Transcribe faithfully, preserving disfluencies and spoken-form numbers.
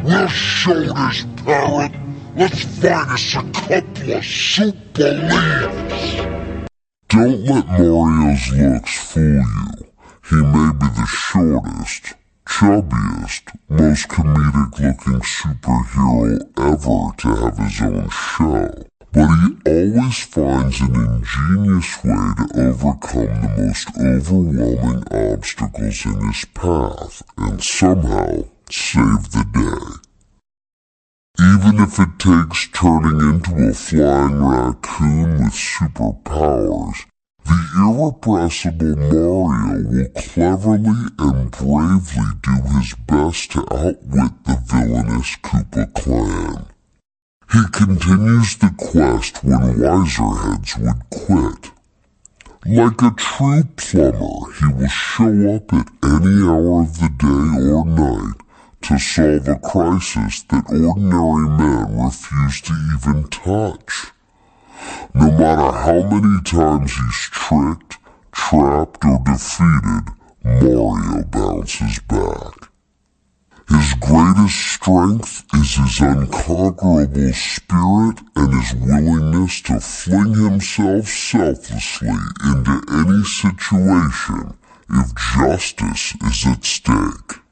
We'll show this parrot. Let's find us a couple of super leaves. Don't let Mario's looks fool you. He may be the shortest, chubbiest, most comedic-looking superhero ever to have his own show. But he always finds an ingenious way to overcome the most overwhelming obstacles in his path and somehow save the day. Even if it takes turning into a flying raccoon with superpowers, the irrepressible Mario will cleverly and bravely do his best to outwit the villainous Koopa clan. He continues the quest when wiser heads would quit. Like a true plumber, he will show up at any hour of the day or night to solve a crisis that ordinary men refuse to even touch. No matter how many times he's tricked, trapped, or defeated, Mario bounces back. His greatest strength is his unconquerable spirit and his willingness to fling himself selflessly into any situation if justice is at stake.